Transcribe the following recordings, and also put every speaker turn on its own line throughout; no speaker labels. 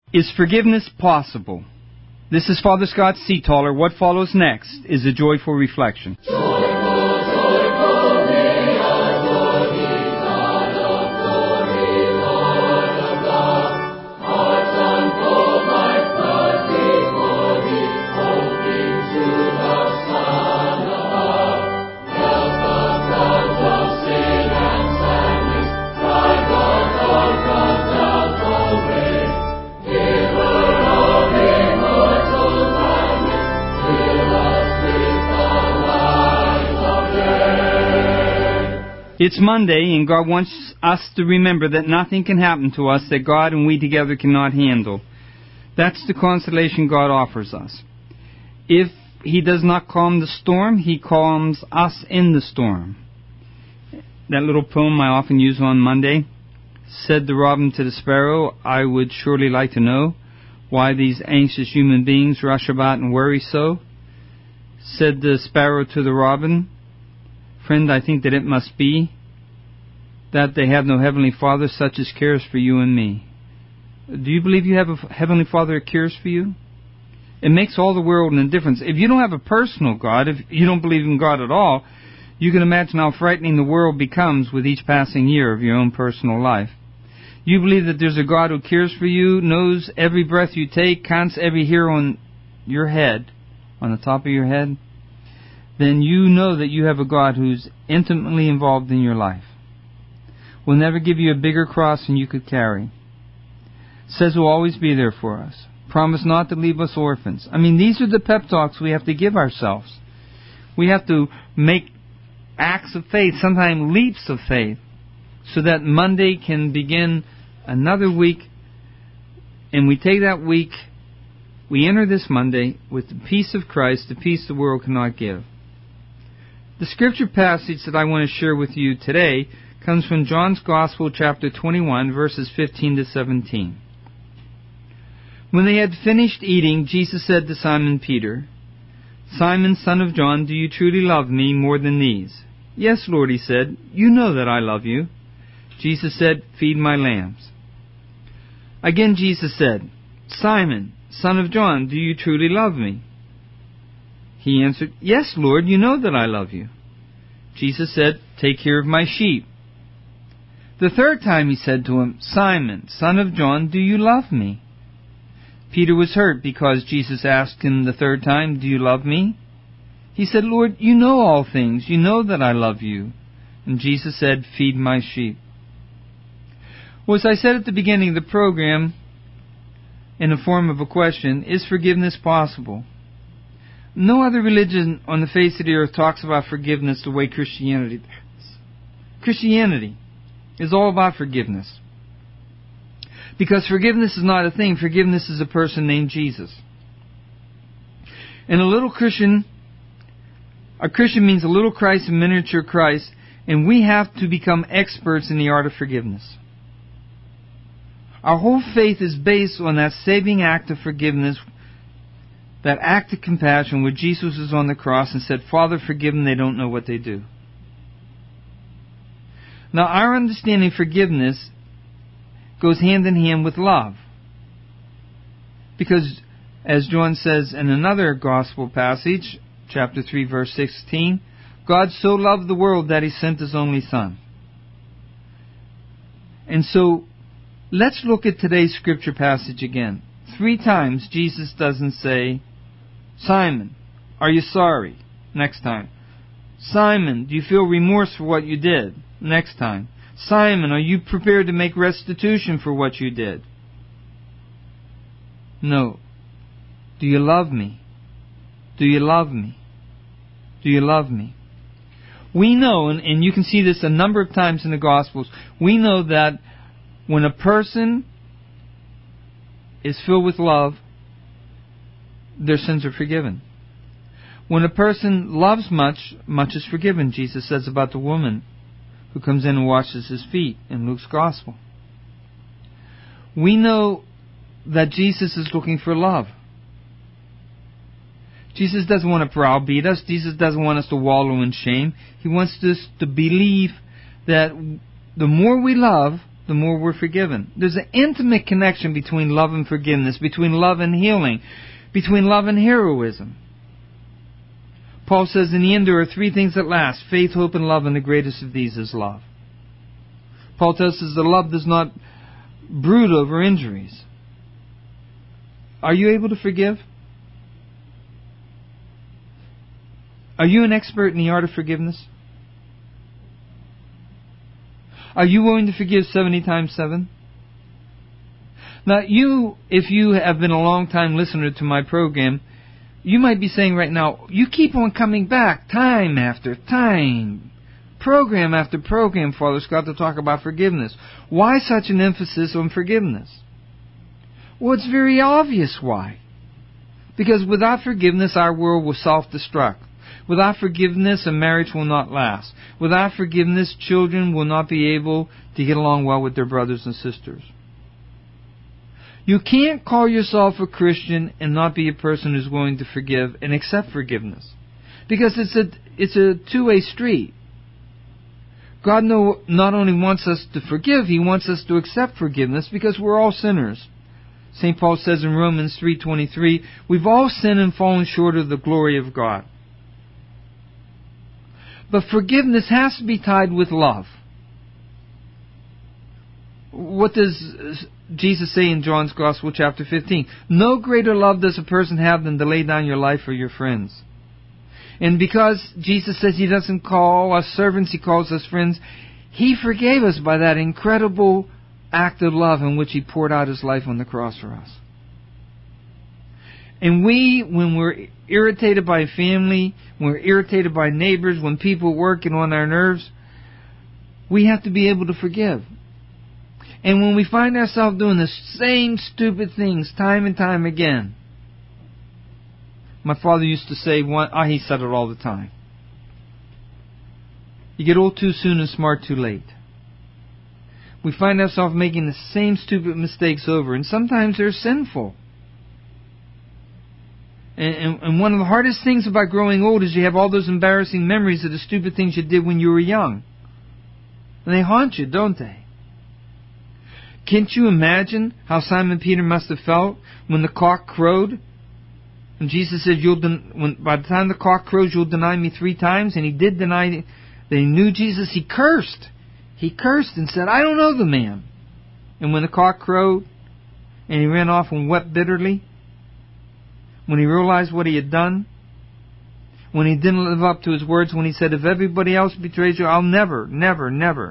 Is forgiveness possible? This is Father Scott Seataller. What follows next is a joyful reflection. It's Monday, and God wants us to remember that nothing can happen to us that God and we together cannot handle. That's the consolation God offers us. If He does not calm the storm, He calms us in the storm. That little poem I often use on Monday. Said the robin to the sparrow, I would surely like to know why these anxious human beings rush about and worry so. Said the sparrow to the robin, friend, I think that it must be that they have no Heavenly Father such as cares for you and me. Do you believe you have a Heavenly Father that cares for you? It makes all the world a difference. If you don't have a personal God, if you don't believe in God at all, you can imagine how frightening the world becomes with each passing year of your own personal life. You believe that there's a God who cares for you, knows every breath you take, counts every hair on your head, on the top of your head, then you know that you have a God who's intimately involved in your life. Will never give you a bigger cross than you could carry. Says He'll always be there for us. Promise not to leave us orphans. These are the pep talks we have to give ourselves. We have to make acts of faith, sometimes leaps of faith, so that Monday can begin another week, and we take that week, we enter this Monday with the peace of Christ, the peace the world cannot give. The scripture passage that I want to share with you today comes from John's Gospel, chapter 21, verses 15 to 17. When they had finished eating, Jesus said to Simon Peter, Simon, son of John, do you truly love me more than these? Yes, Lord, he said, you know that I love you. Jesus said, feed my lambs. Again Jesus said, Simon, son of John, do you truly love me? He answered, yes, Lord, you know that I love you. Jesus said, take care of my sheep. The third time he said to him, Simon, son of John, do you love me? Peter was hurt because Jesus asked him the third time, do you love me? He said, Lord, you know all things. You know that I love you. And Jesus said, feed my sheep. Well, as I said at the beginning of the program, in the form of a question, is forgiveness possible? No other religion on the face of the earth talks about forgiveness the way Christianity does. Christianity is all about forgiveness. Because forgiveness is not a thing. Forgiveness is a person named Jesus. And a Christian means a little Christ, a miniature Christ, and we have to become experts in the art of forgiveness. Our whole faith is based on that saving act of forgiveness, that act of compassion where Jesus was on the cross and said, Father, forgive them, they don't know what they do. Now, our understanding of forgiveness goes hand in hand with love. Because, as John says in another gospel passage, chapter 3, verse 16, God so loved the world that He sent His only Son. And so, let's look at today's scripture passage again. 3 times Jesus doesn't say, Simon, are you sorry? Next time. Simon, do you feel remorse for what you did? Next time. Simon, are you prepared to make restitution for what you did? No. Do you love me? Do you love me? Do you love me? We know, and you can see this a number of times in the Gospels, we know that when a person is filled with love, their sins are forgiven. When a person loves much, much is forgiven, Jesus says about the woman who comes in and washes His feet in Luke's Gospel. We know that Jesus is looking for love. Jesus doesn't want to browbeat us. Jesus doesn't want us to wallow in shame. He wants us to believe that the more we love, the more we're forgiven. There's an intimate connection between love and forgiveness, between love and healing, between love and heroism. Paul says in the end there are three things that last: faith, hope, and love, and the greatest of these is love. Paul tells us that love does not brood over injuries. Are you able to forgive? Are you an expert in the art of forgiveness? Are you willing to forgive 70 times 7? Now, if you have been a long time listener to my program, you might be saying right now, you keep on coming back time after time, program after program, Father Scott, to talk about forgiveness. Why such an emphasis on forgiveness? Well, it's very obvious why. Because without forgiveness, our world will self-destruct. Without forgiveness, a marriage will not last. Without forgiveness, children will not be able to get along well with their brothers and sisters. You can't call yourself a Christian and not be a person who's willing to forgive and accept forgiveness. Because it's a two-way street. God not only wants us to forgive, He wants us to accept forgiveness because we're all sinners. St. Paul says in Romans 3:23, we've all sinned and fallen short of the glory of God. But forgiveness has to be tied with love. What does Jesus say in John's Gospel, chapter 15? No greater love does a person have than to lay down your life for your friends. And because Jesus says He doesn't call us servants, He calls us friends, He forgave us by that incredible act of love in which He poured out His life on the cross for us. And when we're irritated by family, when we're irritated by neighbors, when people working on our nerves, we have to be able to forgive. And when we find ourselves doing the same stupid things time and time again, my father used to say, he said it all the time, you get old too soon and smart too late. We find ourselves making the same stupid mistakes over, and sometimes they're sinful. And one of the hardest things about growing old is you have all those embarrassing memories of the stupid things you did when you were young. And they haunt you, don't they? Can't you imagine how Simon Peter must have felt when the cock crowed? And Jesus said, by the time the cock crows, you'll deny me 3 times. And he did deny that he knew Jesus. He cursed. He cursed and said, I don't know the man. And when the cock crowed and he ran off and wept bitterly, when he realized what he had done, when he didn't live up to his words, when he said, if everybody else betrays you, I'll never, never, never.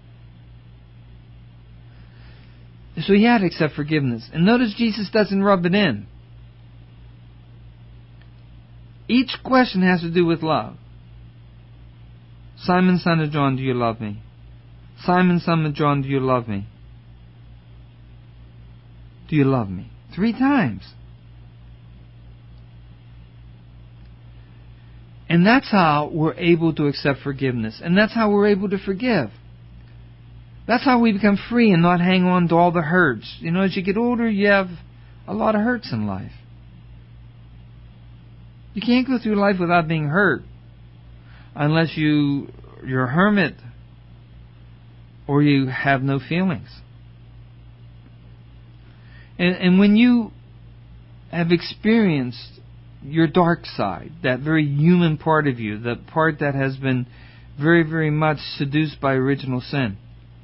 So he had to accept forgiveness. And notice Jesus doesn't rub it in. Each question has to do with love. Simon, son of John, do you love me? Simon, son of John, do you love me? Do you love me? 3 times. And that's how we're able to accept forgiveness. And that's how we're able to forgive. That's how we become free and not hang on to all the hurts. You know, as you get older, you have a lot of hurts in life. You can't go through life without being hurt unless you're a hermit or you have no feelings. And when you have experienced your dark side, that very human part of you, the part that has been very, very much seduced by original sin,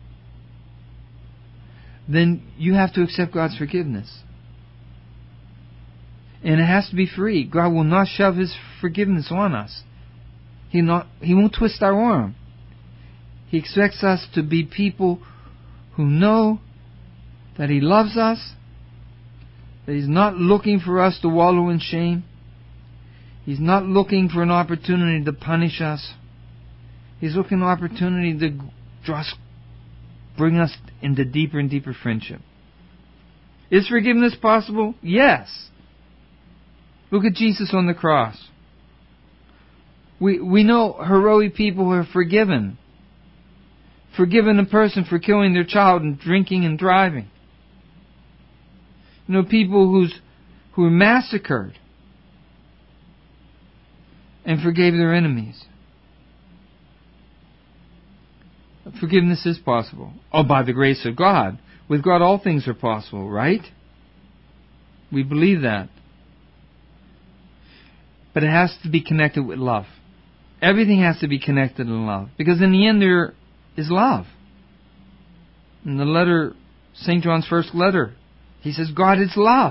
then you have to accept God's forgiveness. And it has to be free. God will not shove His forgiveness on us. He won't twist our arm. He expects us to be people who know that He loves us, that He's not looking for us to wallow in shame. He's not looking for an opportunity to punish us. He's looking for an opportunity to just bring us into deeper and deeper friendship. Is forgiveness possible? Yes. Look at Jesus on the cross. We know heroic people who are forgiven. Forgiven a person for killing their child and drinking and driving. You know, people who were massacred and forgave their enemies. Forgiveness is possible. Oh, by the grace of God. With God, all things are possible, right? We believe that. But it has to be connected with love. Everything has to be connected in love. Because in the end, there is love. In the letter, St. John's first letter, he says, God is love.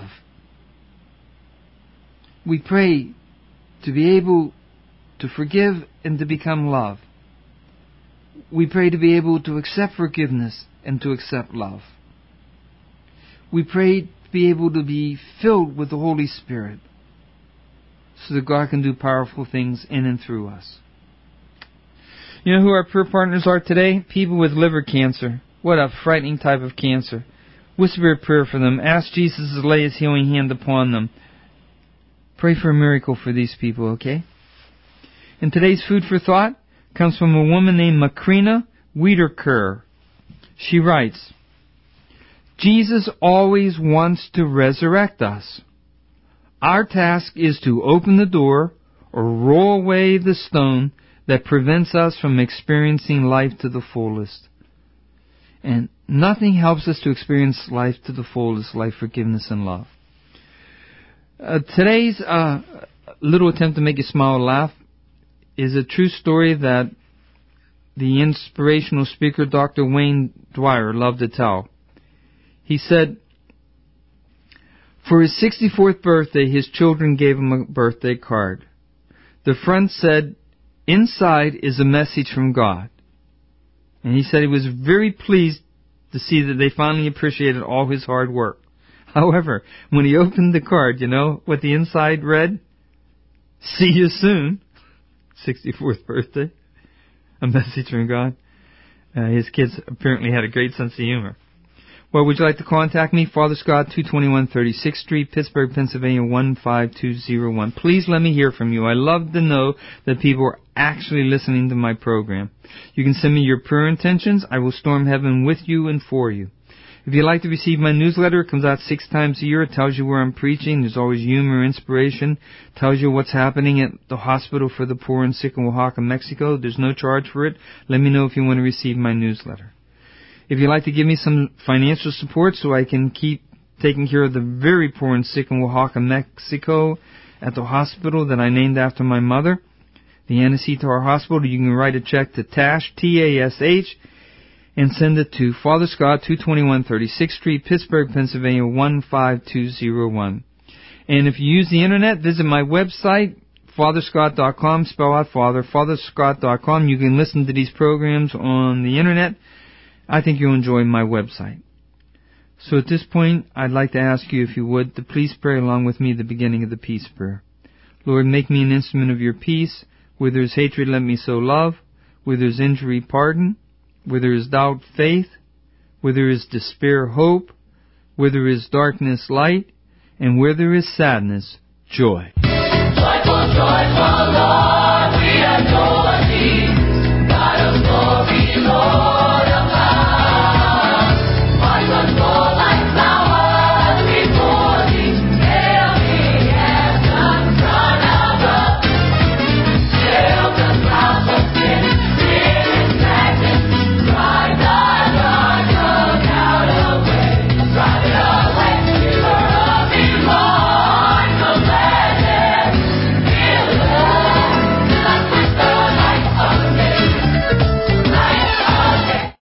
We pray to be able to forgive and to become love. We pray to be able to accept forgiveness and to accept love. We pray to be able to be filled with the Holy Spirit so that God can do powerful things in and through us. You know who our prayer partners are today? People with liver cancer. What a frightening type of cancer. Whisper a prayer for them. Ask Jesus to lay His healing hand upon them. Pray for a miracle for these people, okay? And today's food for thought comes from a woman named Macrina Wiederkehr. She writes, Jesus always wants to resurrect us. Our task is to open the door or roll away the stone that prevents us from experiencing life to the fullest. And nothing helps us to experience life to the fullest like forgiveness and love. Today's little attempt to make you smile or laugh is a true story that the inspirational speaker Dr. Wayne Dwyer loved to tell. He said, for his 64th birthday, his children gave him a birthday card. The front said, inside is a message from God. And he said he was very pleased to see that they finally appreciated all his hard work. However, when he opened the card, you know what the inside read? See you soon. 64th birthday. A message from God. His kids apparently had a great sense of humor. Well, would you like to contact me? Father Scott, 221 36th Street, Pittsburgh, Pennsylvania, 15201. Please let me hear from you. I love to know that people are actually listening to my program. You can send me your prayer intentions. I will storm heaven with you and for you. If you'd like to receive my newsletter, it comes out 6 times a year. It tells you where I'm preaching. There's always humor, inspiration. It tells you what's happening at the hospital for the poor and sick in Oaxaca, Mexico. There's no charge for it. Let me know if you want to receive my newsletter. If you'd like to give me some financial support so I can keep taking care of the very poor and sick in Oaxaca, Mexico at the hospital that I named after my mother, the Anacitor Hospital, you can write a check to TASH, T-A-S-H, and send it to Father Scott, 221 36th Street, Pittsburgh, Pennsylvania, 15201. And if you use the Internet, visit my website, fatherscott.com, spell out Father, fatherscott.com. You can listen to these programs on the Internet. I think you'll enjoy my website. So at this point, I'd like to ask you, if you would, to please pray along with me the beginning of the peace prayer. Lord, make me an instrument of your peace. Where there's hatred, let me sow love. Where there's injury, pardon. Where there is doubt, faith. Where there is despair, hope. Where there is darkness, light. And where there is sadness, joy. Joyful, joyful Lord, we adore.